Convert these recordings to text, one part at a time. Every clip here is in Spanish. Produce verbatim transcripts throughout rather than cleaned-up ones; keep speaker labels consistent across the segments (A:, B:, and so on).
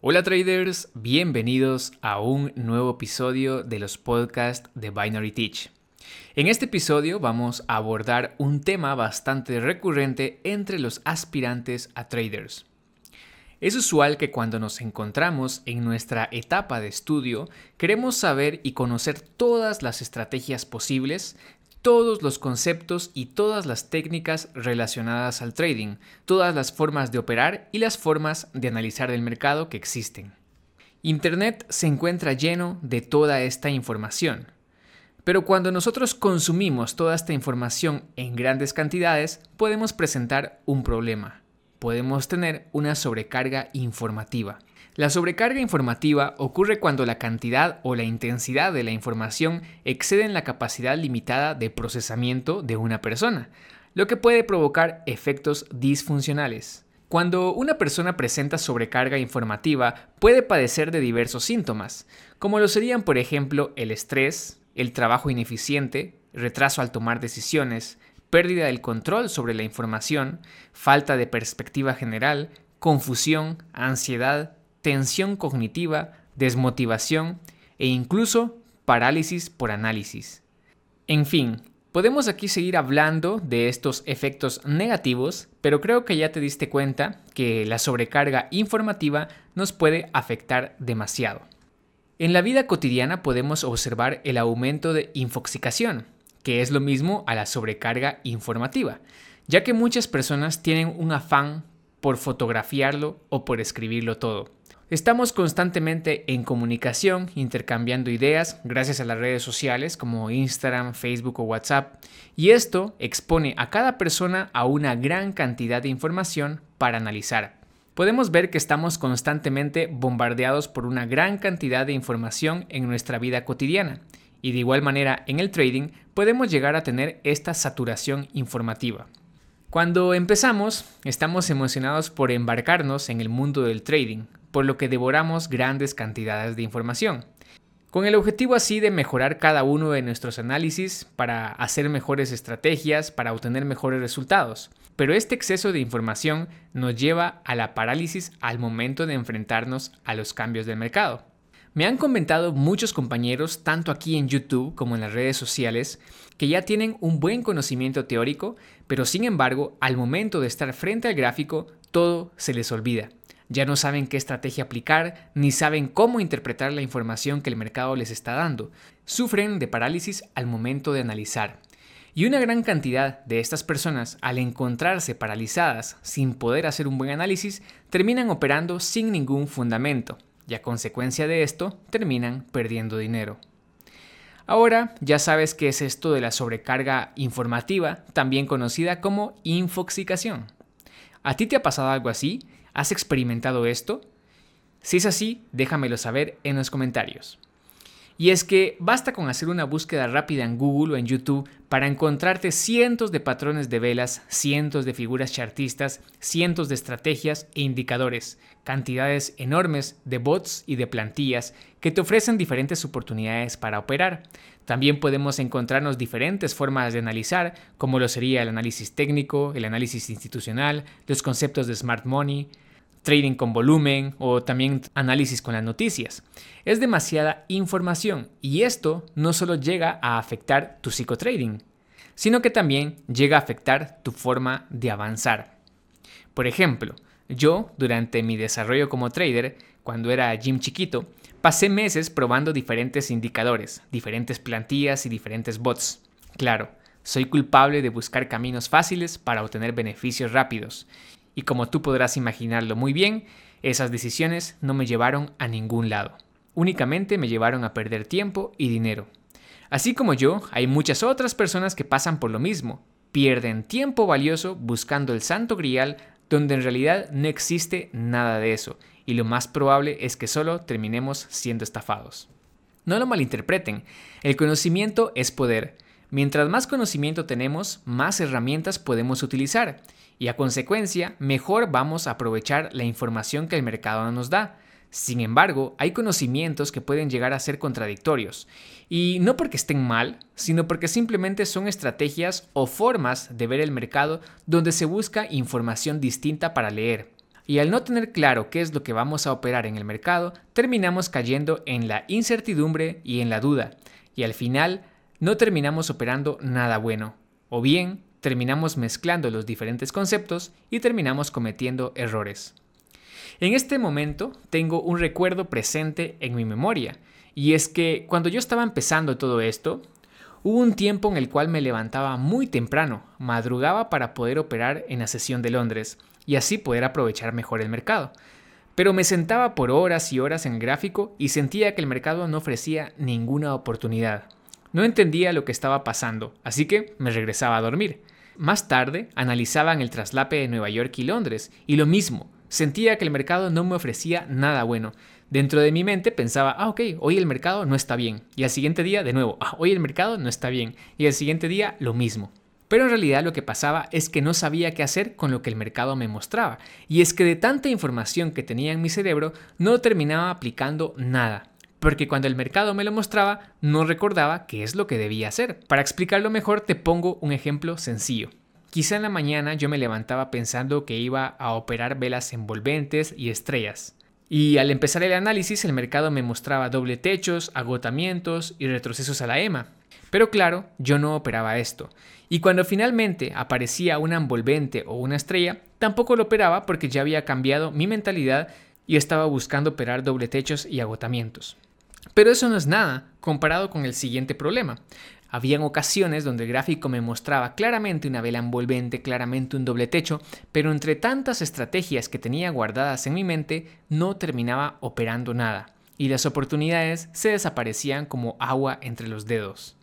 A: Hola traders, bienvenidos a un nuevo episodio de los podcasts de Binary Teach. En este episodio vamos a abordar un tema bastante recurrente entre los aspirantes a traders. Es usual que cuando nos encontramos en nuestra etapa de estudio, queremos saber y conocer todas las estrategias posibles, todos los conceptos y todas las técnicas relacionadas al trading, todas las formas de operar y las formas de analizar el mercado que existen. Internet se encuentra lleno de toda esta información, pero cuando nosotros consumimos toda esta información en grandes cantidades, podemos presentar un problema. Podemos tener una sobrecarga informativa. La sobrecarga informativa ocurre cuando la cantidad o la intensidad de la información exceden la capacidad limitada de procesamiento de una persona, lo que puede provocar efectos disfuncionales. Cuando una persona presenta sobrecarga informativa, puede padecer de diversos síntomas, como lo serían, por ejemplo, el estrés, el trabajo ineficiente, retraso al tomar decisiones, pérdida del control sobre la información, falta de perspectiva general, confusión, ansiedad, tensión cognitiva, desmotivación e incluso parálisis por análisis. En fin, podemos aquí seguir hablando de estos efectos negativos, pero creo que ya te diste cuenta que la sobrecarga informativa nos puede afectar demasiado. En la vida cotidiana podemos observar el aumento de infoxicación, que es lo mismo a la sobrecarga informativa, ya que muchas personas tienen un afán por fotografiarlo o por escribirlo todo. Estamos constantemente en comunicación, intercambiando ideas gracias a las redes sociales como Instagram, Facebook o WhatsApp, y esto expone a cada persona a una gran cantidad de información para analizar. Podemos ver que estamos constantemente bombardeados por una gran cantidad de información en nuestra vida cotidiana, y de igual manera en el trading podemos llegar a tener esta saturación informativa. Cuando empezamos, estamos emocionados por embarcarnos en el mundo del trading, por lo que devoramos grandes cantidades de información, con el objetivo así de mejorar cada uno de nuestros análisis para hacer mejores estrategias, para obtener mejores resultados. Pero este exceso de información nos lleva a la parálisis al momento de enfrentarnos a los cambios del mercado. Me han comentado muchos compañeros, tanto aquí en YouTube como en las redes sociales, que ya tienen un buen conocimiento teórico, pero sin embargo, al momento de estar frente al gráfico, todo se les olvida. Ya no saben qué estrategia aplicar, ni saben cómo interpretar la información que el mercado les está dando. Sufren de parálisis al momento de analizar. Y una gran cantidad de estas personas, al encontrarse paralizadas sin poder hacer un buen análisis, terminan operando sin ningún fundamento. Y a consecuencia de esto, terminan perdiendo dinero. Ahora ya sabes qué es esto de la sobrecarga informativa, también conocida como infoxicación. ¿A ti te ha pasado algo así? ¿Has experimentado esto? Si es así, déjamelo saber en los comentarios. Y es que basta con hacer una búsqueda rápida en Google o en YouTube para encontrarte cientos de patrones de velas, cientos de figuras chartistas, cientos de estrategias e indicadores, cantidades enormes de bots y de plantillas que te ofrecen diferentes oportunidades para operar. También podemos encontrarnos diferentes formas de analizar, como lo sería el análisis técnico, el análisis institucional, los conceptos de smart money, trading con volumen o también análisis con las noticias. Es demasiada información y esto no solo llega a afectar tu psicotrading, sino que también llega a afectar tu forma de avanzar. Por ejemplo, yo durante mi desarrollo como trader, cuando era Jim chiquito, pasé meses probando diferentes indicadores, diferentes plantillas y diferentes bots. Claro, soy culpable de buscar caminos fáciles para obtener beneficios rápidos. Y como tú podrás imaginarlo muy bien, esas decisiones no me llevaron a ningún lado. Únicamente me llevaron a perder tiempo y dinero. Así como yo, hay muchas otras personas que pasan por lo mismo. Pierden tiempo valioso buscando el santo grial donde en realidad no existe nada de eso. Y lo más probable es que solo terminemos siendo estafados. No lo malinterpreten, el conocimiento es poder. Mientras más conocimiento tenemos, más herramientas podemos utilizar y a consecuencia, mejor vamos a aprovechar la información que el mercado nos da. Sin embargo, hay conocimientos que pueden llegar a ser contradictorios, y no porque estén mal, sino porque simplemente son estrategias o formas de ver el mercado donde se busca información distinta para leer. Y al no tener claro qué es lo que vamos a operar en el mercado, terminamos cayendo en la incertidumbre y en la duda. Y al final no terminamos operando nada bueno. O bien terminamos mezclando los diferentes conceptos y terminamos cometiendo errores. En este momento tengo un recuerdo presente en mi memoria. Y es que cuando yo estaba empezando todo esto, hubo un tiempo en el cual me levantaba muy temprano, madrugaba para poder operar en la sesión de Londres y así poder aprovechar mejor el mercado. Pero me sentaba por horas y horas en el gráfico y sentía que el mercado no ofrecía ninguna oportunidad. No entendía lo que estaba pasando, así que me regresaba a dormir. Más tarde analizaban el traslape de Nueva York y Londres y lo mismo, sentía que el mercado no me ofrecía nada bueno. Dentro de mi mente pensaba, ah, ok, hoy el mercado no está bien. Y al siguiente día, de nuevo, ah, hoy el mercado no está bien. Y al siguiente día, lo mismo. Pero en realidad lo que pasaba es que no sabía qué hacer con lo que el mercado me mostraba. Y es que de tanta información que tenía en mi cerebro, no terminaba aplicando nada. Porque cuando el mercado me lo mostraba, no recordaba qué es lo que debía hacer. Para explicarlo mejor, te pongo un ejemplo sencillo. Quizá en la mañana yo me levantaba pensando que iba a operar velas envolventes y estrellas. Y al empezar el análisis, el mercado me mostraba doble techos, agotamientos y retrocesos a la E M A. Pero claro, yo no operaba esto. Y cuando finalmente aparecía una envolvente o una estrella, tampoco lo operaba porque ya había cambiado mi mentalidad y estaba buscando operar doble techos y agotamientos. Pero eso no es nada comparado con el siguiente problema. Habían ocasiones donde el gráfico me mostraba claramente una vela envolvente, claramente un doble techo, pero entre tantas estrategias que tenía guardadas en mi mente, no terminaba operando nada, y las oportunidades se desaparecían como agua entre los dedos.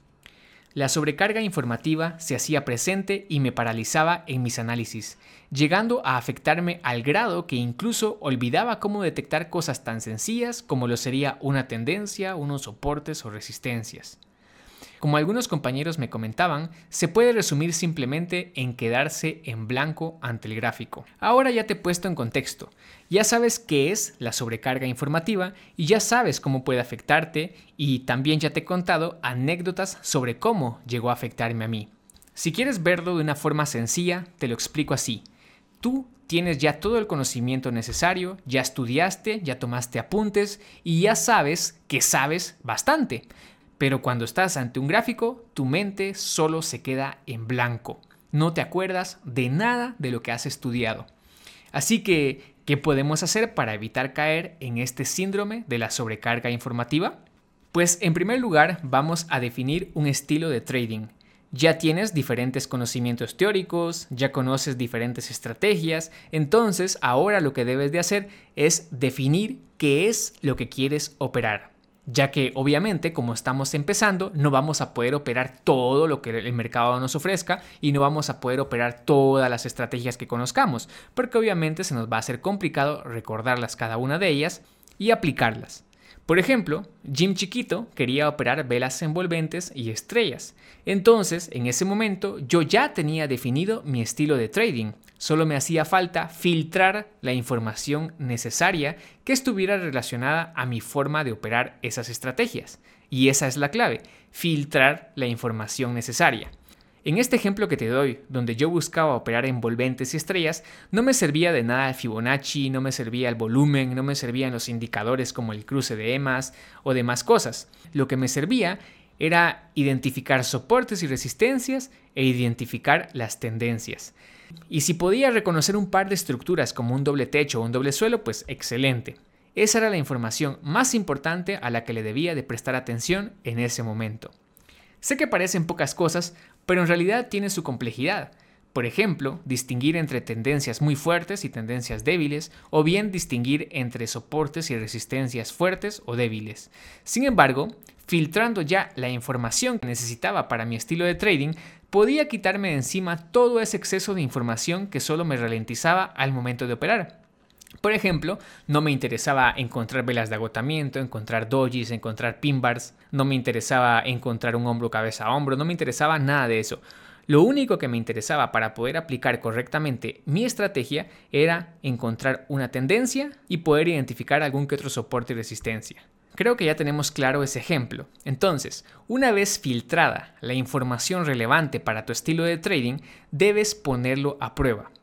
A: La sobrecarga informativa se hacía presente y me paralizaba en mis análisis, llegando a afectarme al grado que incluso olvidaba cómo detectar cosas tan sencillas como lo sería una tendencia, unos soportes o resistencias. Como algunos compañeros me comentaban, se puede resumir simplemente en quedarse en blanco ante el gráfico. Ahora ya te he puesto en contexto, ya sabes qué es la sobrecarga informativa y ya sabes cómo puede afectarte y también ya te he contado anécdotas sobre cómo llegó a afectarme a mí. Si quieres verlo de una forma sencilla, te lo explico así. Tú tienes ya todo el conocimiento necesario, ya estudiaste, ya tomaste apuntes y ya sabes que sabes bastante. Pero cuando estás ante un gráfico, tu mente solo se queda en blanco. No te acuerdas de nada de lo que has estudiado. Así que, ¿qué podemos hacer para evitar caer en este síndrome de la sobrecarga informativa? Pues en primer lugar, vamos a definir un estilo de trading. Ya tienes diferentes conocimientos teóricos, ya conoces diferentes estrategias, entonces ahora lo que debes de hacer es definir qué es lo que quieres operar. Ya que obviamente como estamos empezando no vamos a poder operar todo lo que el mercado nos ofrezca y no vamos a poder operar todas las estrategias que conozcamos, porque obviamente se nos va a hacer complicado recordarlas cada una de ellas y aplicarlas. Por ejemplo, Jim Chiquito quería operar velas envolventes y estrellas. Entonces, en ese momento, yo ya tenía definido mi estilo de trading. Solo me hacía falta filtrar la información necesaria que estuviera relacionada a mi forma de operar esas estrategias. Y esa es la clave, filtrar la información necesaria. En este ejemplo que te doy, donde yo buscaba operar envolventes y estrellas, no me servía de nada el Fibonacci, no me servía el volumen, no me servían los indicadores como el cruce de E M As o demás cosas. Lo que me servía era identificar soportes y resistencias e identificar las tendencias. Y si podía reconocer un par de estructuras como un doble techo o un doble suelo, pues excelente. Esa era la información más importante a la que le debía de prestar atención en ese momento. Sé que parecen pocas cosas, pero en realidad tiene su complejidad. Por ejemplo, distinguir entre tendencias muy fuertes y tendencias débiles, o bien distinguir entre soportes y resistencias fuertes o débiles. Sin embargo, filtrando ya la información que necesitaba para mi estilo de trading, podía quitarme de encima todo ese exceso de información que solo me ralentizaba al momento de operar. Por ejemplo, no me interesaba encontrar velas de agotamiento, encontrar dojis, encontrar pin bars, no me interesaba encontrar un hombro cabeza a hombro, no me interesaba nada de eso. Lo único que me interesaba para poder aplicar correctamente mi estrategia era encontrar una tendencia y poder identificar algún que otro soporte y resistencia. Creo que ya tenemos claro ese ejemplo. Entonces, una vez filtrada la información relevante para tu estilo de trading, debes ponerlo a prueba.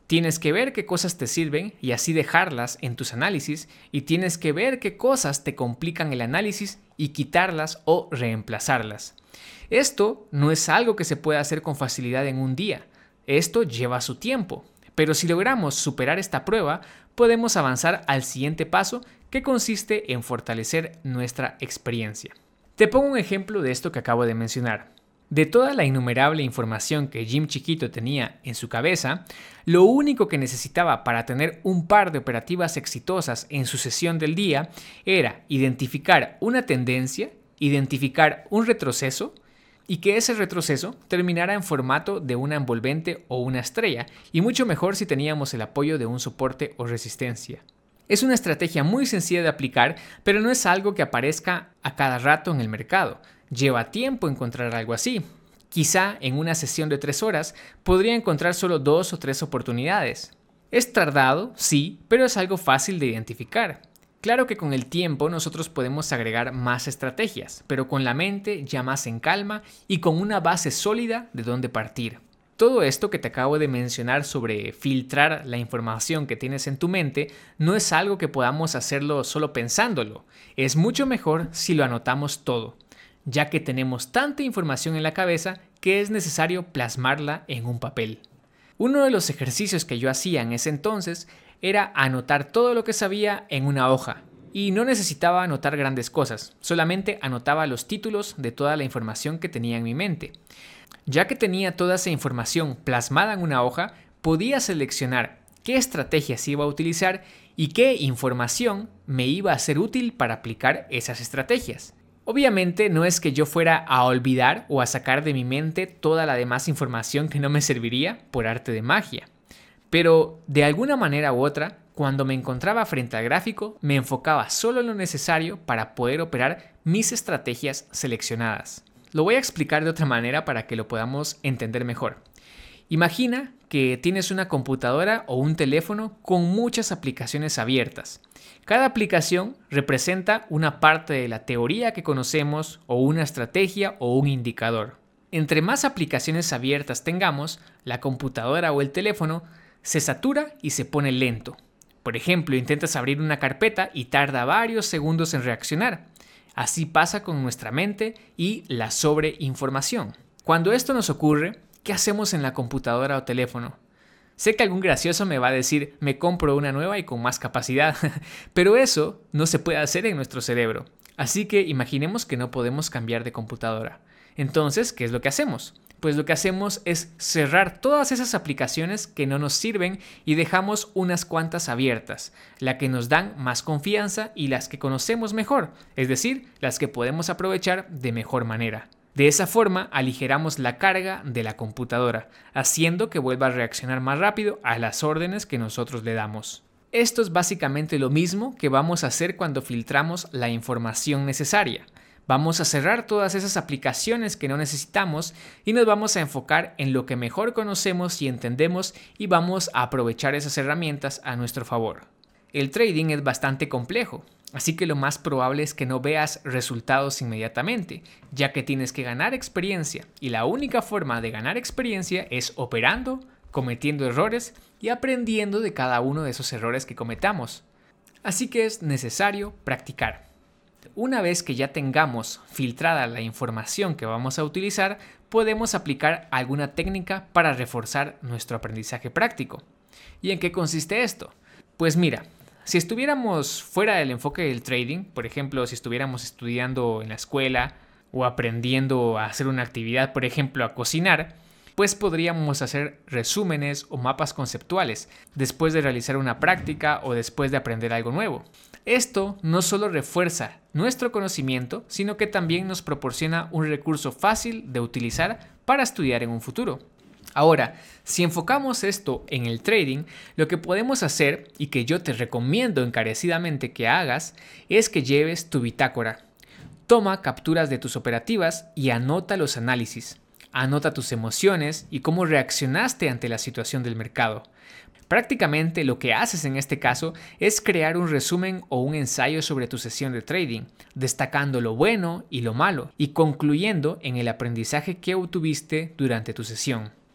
A: Tienes que ver qué cosas te sirven y así dejarlas en tus análisis, y tienes que ver qué cosas te complican el análisis y quitarlas o reemplazarlas. Esto no es algo que se pueda hacer con facilidad en un día. Esto lleva su tiempo. Pero si logramos superar esta prueba, podemos avanzar al siguiente paso, que consiste en fortalecer nuestra experiencia. Te pongo un ejemplo de esto que acabo de mencionar. De toda la innumerable información que Jim Chiquito tenía en su cabeza, lo único que necesitaba para tener un par de operativas exitosas en su sesión del día era identificar una tendencia, identificar un retroceso y que ese retroceso terminara en formato de una envolvente o una estrella, y mucho mejor si teníamos el apoyo de un soporte o resistencia. Es una estrategia muy sencilla de aplicar, pero no es algo que aparezca a cada rato en el mercado. Lleva tiempo encontrar algo así. Quizá en una sesión de tres horas podría encontrar solo dos o tres oportunidades. Es tardado, sí, pero es algo fácil de identificar. Claro que con el tiempo nosotros podemos agregar más estrategias, pero con la mente ya más en calma y con una base sólida de dónde partir. Todo esto que te acabo de mencionar sobre filtrar la información que tienes en tu mente no es algo que podamos hacerlo solo pensándolo. Es mucho mejor si lo anotamos todo, ya que tenemos tanta información en la cabeza que es necesario plasmarla en un papel. Uno de los ejercicios que yo hacía en ese entonces era anotar todo lo que sabía en una hoja, y no necesitaba anotar grandes cosas, solamente anotaba los títulos de toda la información que tenía en mi mente. Ya que tenía toda esa información plasmada en una hoja, podía seleccionar qué estrategias iba a utilizar y qué información me iba a ser útil para aplicar esas estrategias. Obviamente no es que yo fuera a olvidar o a sacar de mi mente toda la demás información que no me serviría por arte de magia. Pero de alguna manera u otra, cuando me encontraba frente al gráfico, me enfocaba solo en lo necesario para poder operar mis estrategias seleccionadas. Lo voy a explicar de otra manera para que lo podamos entender mejor. Imagina que tienes una computadora o un teléfono con muchas aplicaciones abiertas. Cada aplicación representa una parte de la teoría que conocemos o una estrategia o un indicador. Entre más aplicaciones abiertas tengamos, la computadora o el teléfono se satura y se pone lento. Por ejemplo, intentas abrir una carpeta y tarda varios segundos en reaccionar. Así pasa con nuestra mente y la sobreinformación. Cuando esto nos ocurre, ¿qué hacemos en la computadora o teléfono? Sé que algún gracioso me va a decir, me compro una nueva y con más capacidad, pero eso no se puede hacer en nuestro cerebro. Así que imaginemos que no podemos cambiar de computadora. Entonces, ¿qué es lo que hacemos? Pues lo que hacemos es cerrar todas esas aplicaciones que no nos sirven y dejamos unas cuantas abiertas, las que nos dan más confianza y las que conocemos mejor, es decir, las que podemos aprovechar de mejor manera. De esa forma aligeramos la carga de la computadora, haciendo que vuelva a reaccionar más rápido a las órdenes que nosotros le damos. Esto es básicamente lo mismo que vamos a hacer cuando filtramos la información necesaria. Vamos a cerrar todas esas aplicaciones que no necesitamos y nos vamos a enfocar en lo que mejor conocemos y entendemos, y vamos a aprovechar esas herramientas a nuestro favor. El trading es bastante complejo, así que lo más probable es que no veas resultados inmediatamente, ya que tienes que ganar experiencia, y la única forma de ganar experiencia es operando, cometiendo errores y aprendiendo de cada uno de esos errores que cometamos. Así que es necesario practicar. Una vez que ya tengamos filtrada la información que vamos a utilizar, podemos aplicar alguna técnica para reforzar nuestro aprendizaje práctico. ¿Y en qué consiste esto? Pues mira, si estuviéramos fuera del enfoque del trading, por ejemplo, si estuviéramos estudiando en la escuela o aprendiendo a hacer una actividad, por ejemplo, a cocinar, pues podríamos hacer resúmenes o mapas conceptuales después de realizar una práctica o después de aprender algo nuevo. Esto no solo refuerza nuestro conocimiento, sino que también nos proporciona un recurso fácil de utilizar para estudiar en un futuro. Ahora, si enfocamos esto en el trading, lo que podemos hacer, y que yo te recomiendo encarecidamente que hagas, es que lleves tu bitácora. Toma capturas de tus operativas y anota los análisis. Anota tus emociones y cómo reaccionaste ante la situación del mercado. Prácticamente lo que haces en este caso es crear un resumen o un ensayo sobre tu sesión de trading, destacando lo bueno y lo malo y concluyendo en el aprendizaje que obtuviste durante tu sesión.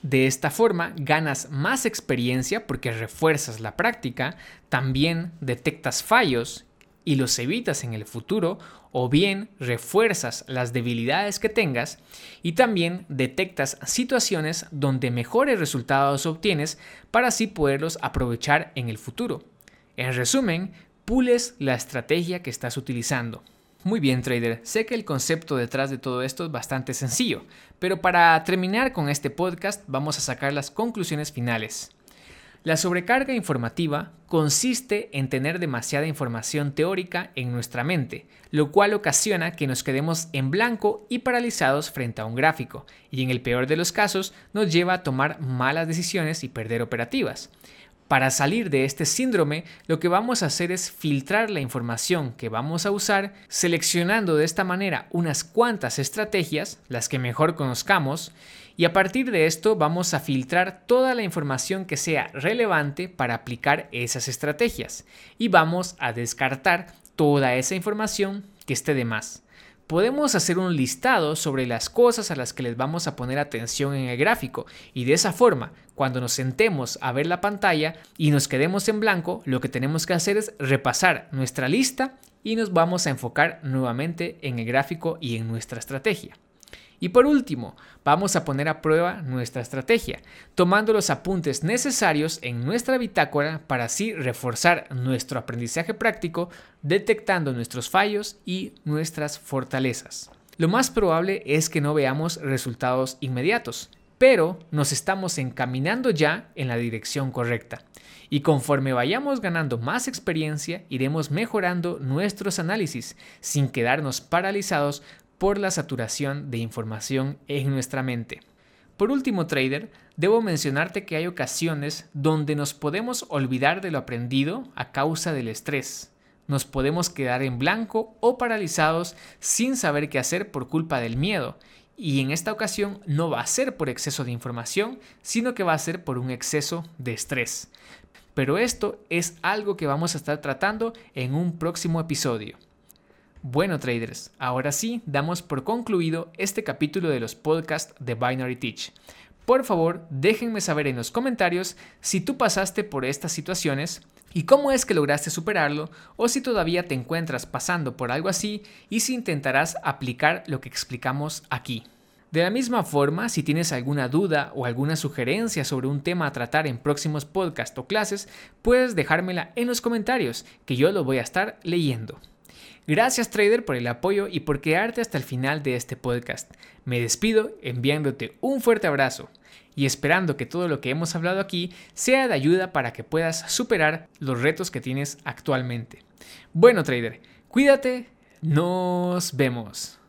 A: De esta forma ganas más experiencia porque refuerzas la práctica, también detectas fallos y los evitas en el futuro, o bien refuerzas las debilidades que tengas y también detectas situaciones donde mejores resultados obtienes para así poderlos aprovechar en el futuro. En resumen, pules la estrategia que estás utilizando. Muy bien, trader, sé que el concepto detrás de todo esto es bastante sencillo, pero para terminar con este podcast vamos a sacar las conclusiones finales. La sobrecarga informativa consiste en tener demasiada información teórica en nuestra mente, lo cual ocasiona que nos quedemos en blanco y paralizados frente a un gráfico, y en el peor de los casos nos lleva a tomar malas decisiones y perder operativas. Para salir de este síndrome, lo que vamos a hacer es filtrar la información que vamos a usar, seleccionando de esta manera unas cuantas estrategias, las que mejor conozcamos, y a partir de esto vamos a filtrar toda la información que sea relevante para aplicar esas estrategias, y vamos a descartar toda esa información que esté de más. Podemos hacer un listado sobre las cosas a las que les vamos a poner atención en el gráfico y de esa forma, cuando nos sentemos a ver la pantalla y nos quedemos en blanco, lo que tenemos que hacer es repasar nuestra lista y nos vamos a enfocar nuevamente en el gráfico y en nuestra estrategia. Y por último, vamos a poner a prueba nuestra estrategia, tomando los apuntes necesarios en nuestra bitácora para así reforzar nuestro aprendizaje práctico, detectando nuestros fallos y nuestras fortalezas. Lo más probable es que no veamos resultados inmediatos, pero nos estamos encaminando ya en la dirección correcta. Y conforme vayamos ganando más experiencia, iremos mejorando nuestros análisis sin quedarnos paralizados por la saturación de información en nuestra mente. Por último, trader, debo mencionarte que hay ocasiones donde nos podemos olvidar de lo aprendido a causa del estrés. Nos podemos quedar en blanco o paralizados sin saber qué hacer por culpa del miedo. Y en esta ocasión no va a ser por exceso de información, sino que va a ser por un exceso de estrés. Pero esto es algo que vamos a estar tratando en un próximo episodio. Bueno, traders, ahora sí damos por concluido este capítulo de los podcasts de Binary Teach. Por favor, déjenme saber en los comentarios si tú pasaste por estas situaciones y cómo es que lograste superarlo, o si todavía te encuentras pasando por algo así y si intentarás aplicar lo que explicamos aquí. De la misma forma, si tienes alguna duda o alguna sugerencia sobre un tema a tratar en próximos podcasts o clases, puedes dejármela en los comentarios, que yo lo voy a estar leyendo. Gracias, trader, por el apoyo y por quedarte hasta el final de este podcast. Me despido enviándote un fuerte abrazo y esperando que todo lo que hemos hablado aquí sea de ayuda para que puedas superar los retos que tienes actualmente. Bueno, trader, cuídate, nos vemos.